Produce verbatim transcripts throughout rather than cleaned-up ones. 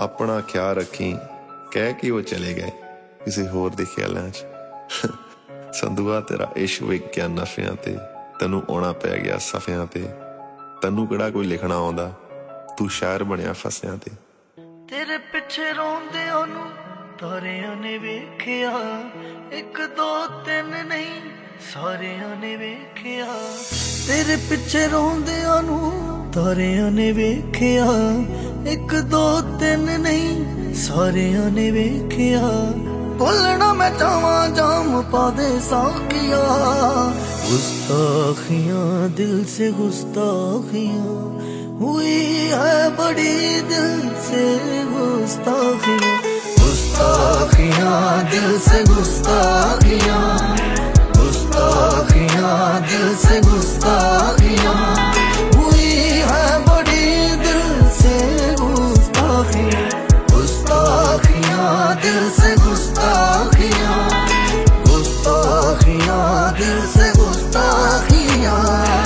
अपना ख्याल रखी कह के वो चले गए किसी होर दे ख्यालों च। संधुआ तेरा इश्क विक गया नफियां ते, तैनू आउणा पै गया सफियां ते, तैनू किहड़ा कोई लिखना आउंदा, तू शायर बनिया फसियां ते। तेरे पिछे रोंदे ओनू तारियां ने वेखिया, एक दो तीन नहीं सारियां ने वेखिया। तेरे पिछे रोंदे ओनू तारियां ने वेखिया, एक दो तीन नहीं सारियां ने वेखिया। बोलना मैं चाहवां जाम पा दे साकिया, गुस्ताखियां दिल से गुस्ताखियां हुई है बड़ी, दिल से गुस्ताखियां। गुस्ताखियां दिल से गुस्ताखियां, गुस्ताखियां दिल से गुस्ताखियां हुई है बड़ी, दिल से गुस्ताखियां। गुस्ताखियां दिल से गुस्ताखियां, गुस्ताखियां दिल से गुस्ताखियां।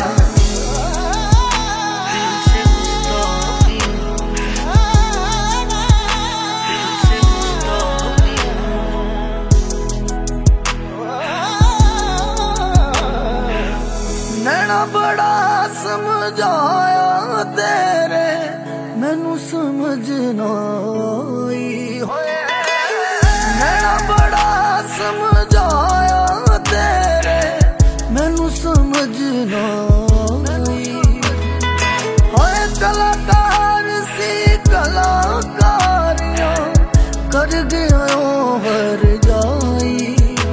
नैना बड़ा समझाया तेरे, मैनू समझना आई होए। नैना बड़ा समझाया तेरे, मैनू समझना आई होए। कलाकार सी कलाकारियां कर गया हर जाई,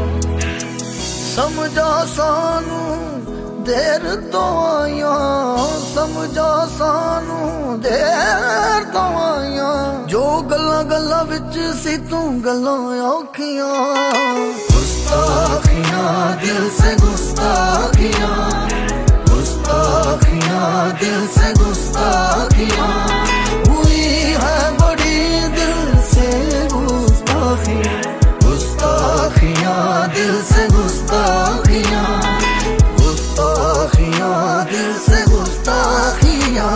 समझा सानू देर तो आया, समझा सानू देर तो आया। जो गल्ला गल्ला विच सी तू गल्लां औखियां। गुस्ताखियां दिल से गुस्ताखियां, गुस्ताखियां दिल से गुस्ताखियां हुई है बड़ी, दिल से गुस्ताखियां। गुस्ताखियां दिल से गुस्ताखियां, गुस्ताखियां दिल से गुस्ताखियां।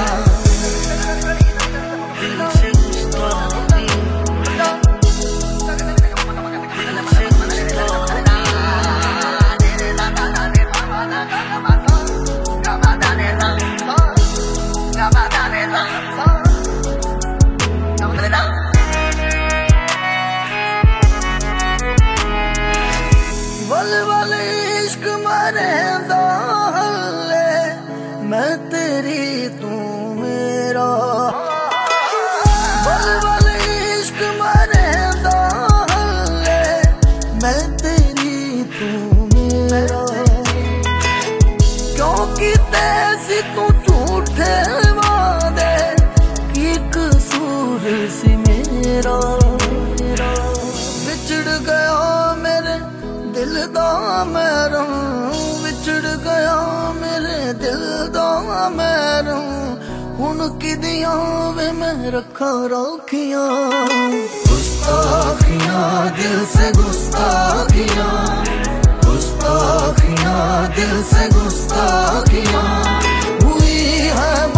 वल वल इश्क मरेंदा हल्ले, मैं तेरी तू मेरा। वल वल इश्क मरेंदा हल्ले, मैं तेरी तू मेरा। क्योंकि तेसी तू झूठे वादे, की कसूर सी मेरा। बिछड़ गया मेरे दिल दा मैनू, विछड़ गया मेरे दिल दा मैनू। हुण किदियां वे मैं रखा राखियां। गुस्ताखियां दिल से गुस्ताखियां, गुस्ताखियां दिल से गुस्ताखियां हुई है